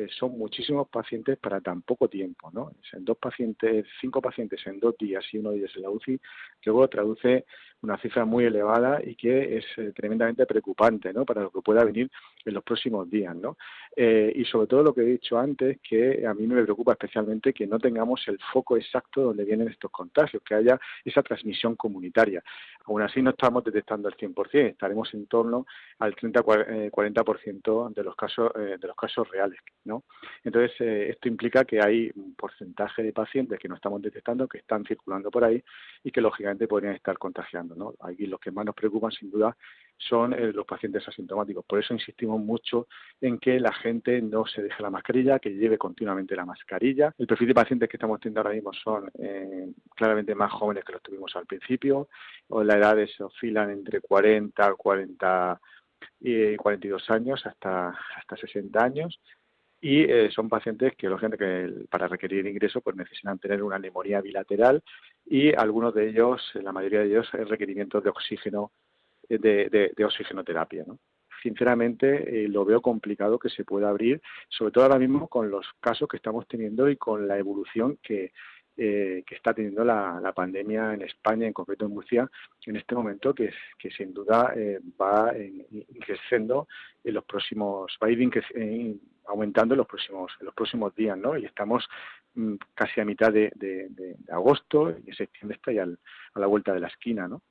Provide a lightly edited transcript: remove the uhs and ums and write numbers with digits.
son muchísimos pacientes para tan poco tiempo, ¿no? En 5 pacientes en 2 días y 1 de ellos en la UCI, luego traduce una cifra muy elevada y que es tremendamente preocupante, ¿no? Para lo que pueda venir en los próximos días, ¿no? Y sobre todo lo que he dicho antes, que a mí me preocupa especialmente que no tengamos el foco exacto donde vienen estos contagios, que haya esa transmisión comunitaria. Aún así no estamos detectando el 100%, estaremos en torno al 30-40% de los casos reales, ¿no? Entonces, esto implica que hay un porcentaje de pacientes que no estamos detectando, que están circulando por ahí y que lógicamente podrían estar contagiando, ¿no? Aquí los que más nos preocupan, sin duda, son los pacientes asintomáticos. Por eso insistimos mucho en que la gente no se deje la mascarilla, que lleve continuamente la mascarilla. El perfil de pacientes que estamos teniendo ahora mismo son claramente más jóvenes que los tuvimos al principio, o las edades oscilan entre 40 y 42 años hasta 60 años. Y son pacientes que, lógicamente, que para requerir ingreso pues necesitan tener una neumonía bilateral y algunos de ellos, la mayoría de ellos, requerimientos de oxígeno, de oxigenoterapia, ¿no? Sinceramente, lo veo complicado que se pueda abrir, sobre todo ahora mismo con los casos que estamos teniendo y con la evolución que está teniendo la pandemia en España, en concreto en Murcia, en este momento, que sin duda va creciendo en los próximos, va a ir aumentando en los próximos días, ¿no? Y estamos casi a mitad de agosto, y septiembre está ya a la vuelta de la esquina, ¿no?